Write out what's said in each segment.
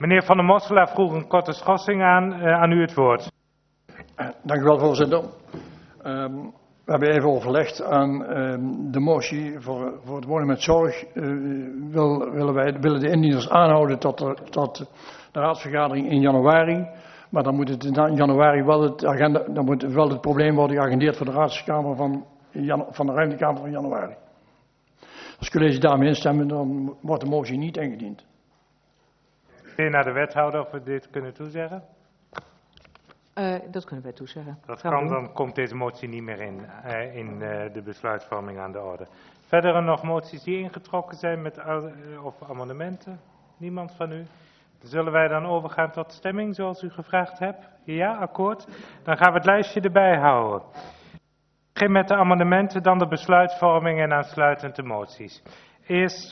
Meneer Van der Mosselaar vroeg een korte schorsing aan. Aan u het woord. Dank u wel, voorzitter. We hebben even overlegd aan de motie voor het wonen met zorg. Willen de indieners aanhouden tot de raadsvergadering in januari. Maar dan moet het in januari dan moet wel het probleem worden geagendeerd voor de raadskamer van de ruimtekamer van januari. Als college daarmee instemmen, dan wordt de motie niet ingediend. Naar de wethouder of we dit kunnen toezeggen? Dat kunnen wij toezeggen. Dat kan, dan komt deze motie niet meer in de besluitvorming aan de orde. Verder nog moties die ingetrokken zijn of amendementen? Niemand van u? Zullen wij dan overgaan tot stemming zoals u gevraagd hebt? Ja, akkoord. Dan gaan we het lijstje erbij houden. Ik begin met de amendementen, dan de besluitvorming en aansluitend de moties. Eerst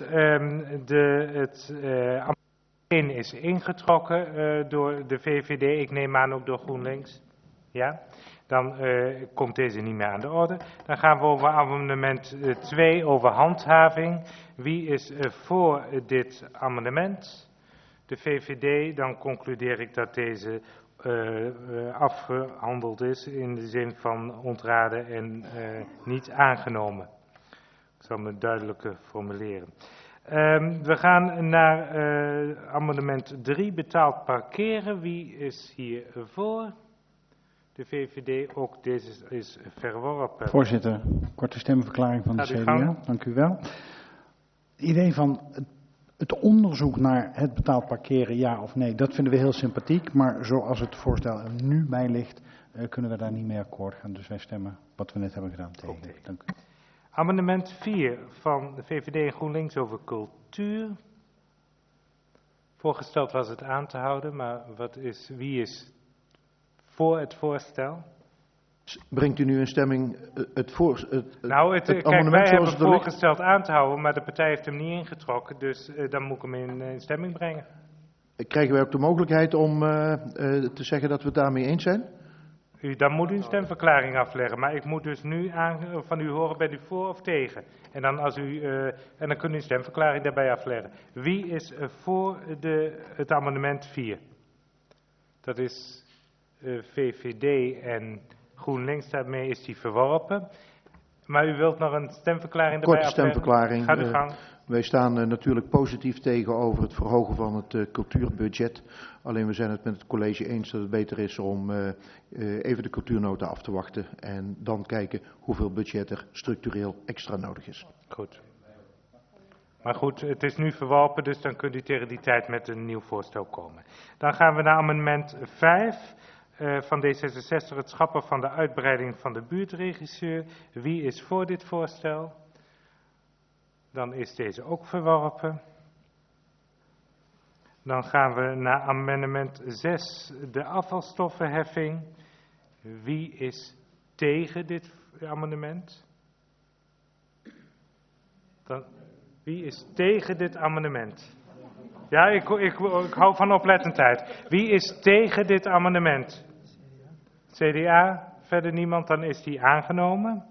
het amendement 1 is ingetrokken door de VVD, ik neem aan ook door GroenLinks. Ja, dan komt deze niet meer aan de orde. Dan gaan we over amendement 2 over handhaving. Wie is voor dit amendement? De VVD, dan concludeer ik dat deze afgehandeld is in de zin van ontraden en niet aangenomen. Ik zal me duidelijker formuleren. We gaan naar amendement 3, betaald parkeren. Wie is hier voor? De VVD, ook deze is verworpen. Voorzitter, korte stemverklaring van de CDA. Dank u wel. Het idee van het onderzoek naar het betaald parkeren, ja of nee, dat vinden we heel sympathiek. Maar zoals het voorstel er nu bij ligt, kunnen we daar niet mee akkoord gaan. Dus wij stemmen wat we net hebben gedaan tegen. Okay. Dank u. Amendement 4 van de VVD en GroenLinks over cultuur. Voorgesteld was het aan te houden, maar wie is voor het voorstel? Brengt u nu in stemming het amendement wij hebben voorgesteld aan te houden, maar de partij heeft hem niet ingetrokken, dus dan moet ik hem in stemming brengen. Krijgen wij ook de mogelijkheid om te zeggen dat we het daarmee eens zijn? Dan moet u een stemverklaring afleggen, maar ik moet dus nu van u horen, bent u voor of tegen? En dan, dan kunt u een stemverklaring daarbij afleggen. Wie is voor het amendement 4? Dat is VVD en GroenLinks, daarmee is die verworpen. Maar u wilt nog een stemverklaring daarbij afleggen? Korte stemverklaring. Gaat u gang. Wij staan natuurlijk positief tegenover het verhogen van het cultuurbudget. Alleen we zijn het met het college eens dat het beter is om even de cultuurnota af te wachten. En dan kijken hoeveel budget er structureel extra nodig is. Goed. Maar goed, het is nu verworpen, dus dan kunt u tegen die tijd met een nieuw voorstel komen. Dan gaan we naar amendement 5 van D66, het schrappen van de uitbreiding van de buurtregisseur. Wie is voor dit voorstel? Dan is deze ook verworpen. Dan gaan we naar amendement 6, de afvalstoffenheffing. Wie is tegen dit amendement? Wie is tegen dit amendement? Ja, ik hou van oplettendheid. Wie is tegen dit amendement? CDA, verder niemand, dan is die aangenomen.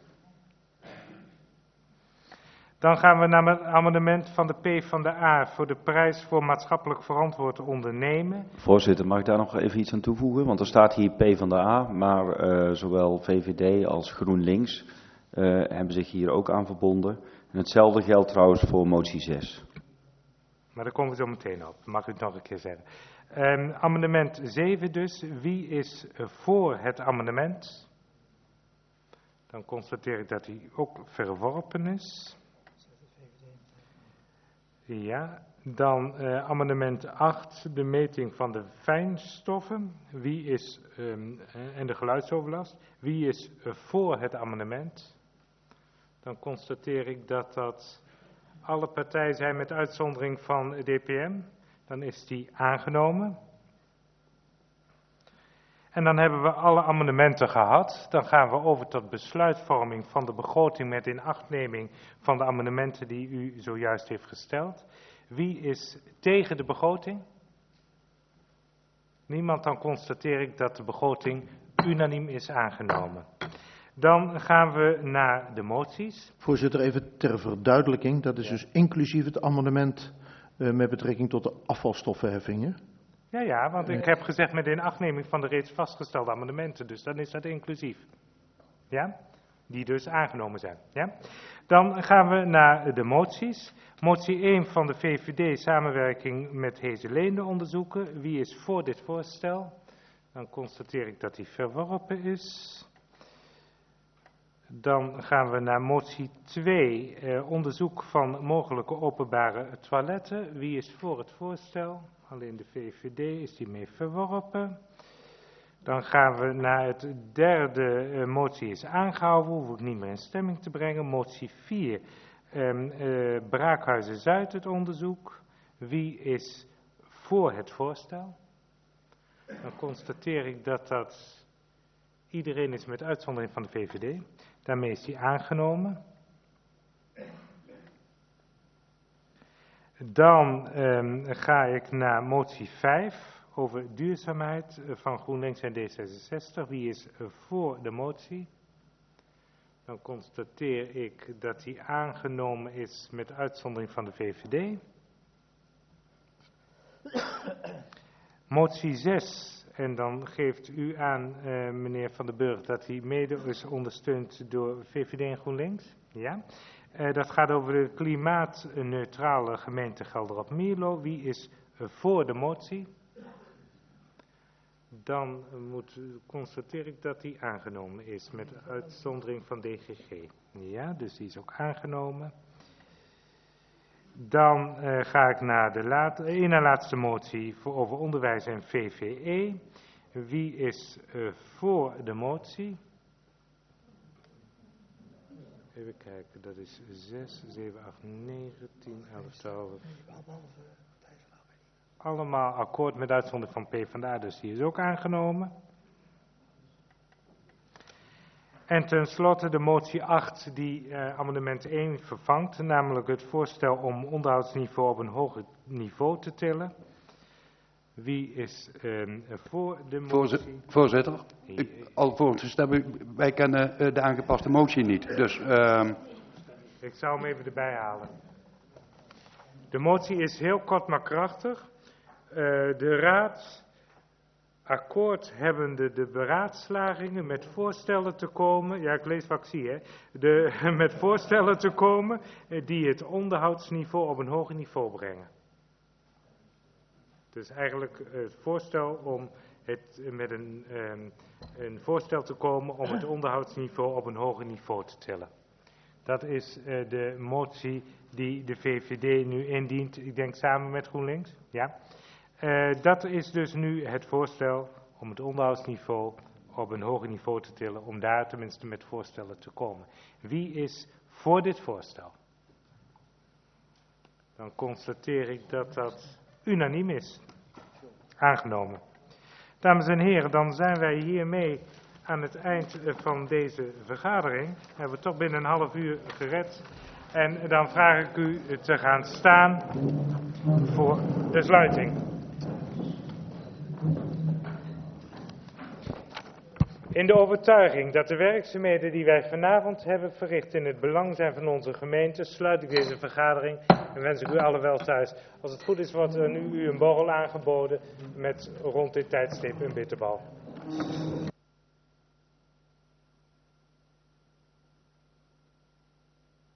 Dan gaan we naar het amendement van de PvdA voor de prijs voor maatschappelijk verantwoord ondernemen. Voorzitter, mag ik daar nog even iets aan toevoegen? Want er staat hier PvdA, maar zowel VVD als GroenLinks hebben zich hier ook aan verbonden. En hetzelfde geldt trouwens voor motie 6. Maar daar komen we zo meteen op, mag u het nog een keer zeggen. Amendement 7 dus, wie is voor het amendement? Dan constateer ik dat hij ook verworpen is. Ja, dan amendement 8, de meting van de fijnstoffen. Wie is, en de geluidsoverlast. Wie is voor het amendement? Dan constateer ik dat alle partijen zijn met uitzondering van DPM. Dan is die aangenomen. En dan hebben we alle amendementen gehad. Dan gaan we over tot besluitvorming van de begroting met inachtneming van de amendementen die u zojuist heeft gesteld. Wie is tegen de begroting? Niemand, dan constateer ik dat de begroting unaniem is aangenomen. Dan gaan we naar de moties. Voorzitter, even ter verduidelijking, dat is dus inclusief het amendement met betrekking tot de afvalstoffenheffingen. Ja, want ik heb gezegd met inachtneming van de reeds vastgestelde amendementen, dus dan is dat inclusief. Ja? Die dus aangenomen zijn. Ja? Dan gaan we naar de moties. Motie 1 van de VVD, samenwerking met Hezeleende onderzoeken. Wie is voor dit voorstel? Dan constateer ik dat die verworpen is. Dan gaan we naar motie 2, onderzoek van mogelijke openbare toiletten. Wie is voor het voorstel? Alleen de VVD is die mee verworpen. Dan gaan we naar het derde, motie is aangehouden, hoef ik niet meer in stemming te brengen. Motie 4, Braakhuizen Zuid het onderzoek. Wie is voor het voorstel? Dan constateer ik dat iedereen is met uitzondering van de VVD. Daarmee is die aangenomen. Dan ga ik naar motie 5 over duurzaamheid van GroenLinks en D66. Wie is voor de motie? Dan constateer ik dat die aangenomen is met uitzondering van de VVD. Motie 6, en dan geeft u aan, meneer Van den Burg, dat die mede is ondersteund door VVD en GroenLinks. Ja. Dat gaat over de klimaatneutrale gemeente Gelderop-Mierlo. Wie is voor de motie? Dan constateer ik dat die aangenomen is met uitzondering van DGG. Ja, dus die is ook aangenomen. Dan ga ik naar de laatste motie over onderwijs en VVE. Wie is voor de motie? Even kijken, dat is 6, 7, 8, 9, 10, 11, 12. Allemaal akkoord met uitzondering van PvdA, dus die is ook aangenomen. En tenslotte de motie 8 die amendement 1 vervangt, namelijk het voorstel om onderhoudsniveau op een hoger niveau te tillen. Wie is voor de motie? Voorzitter, alvorens te stemmen, wij kennen de aangepaste motie niet. Dus, Ik zou hem even erbij halen. De motie is heel kort maar krachtig. De Raad akkoord hebbende de beraadslagingen met voorstellen te komen, ja ik lees wat ik zie hè, met voorstellen te komen die het onderhoudsniveau op een hoger niveau brengen. Dus eigenlijk het voorstel om met een voorstel te komen om het onderhoudsniveau op een hoger niveau te tillen. Dat is de motie die de VVD nu indient, ik denk samen met GroenLinks. Ja. Dat is dus nu het voorstel om het onderhoudsniveau op een hoger niveau te tillen, om daar tenminste met voorstellen te komen. Wie is voor dit voorstel? Dan constateer ik dat dat unaniem is. Aangenomen. Dames en heren, dan zijn wij hiermee aan het eind van deze vergadering. Hebben we toch binnen een half uur gered. En dan vraag ik u te gaan staan voor de sluiting. In de overtuiging dat de werkzaamheden die wij vanavond hebben verricht in het belang zijn van onze gemeente, sluit ik deze vergadering en wens ik u allen wel thuis. Als het goed is wordt er nu u een borrel aangeboden met rond dit tijdstip een bitterbal.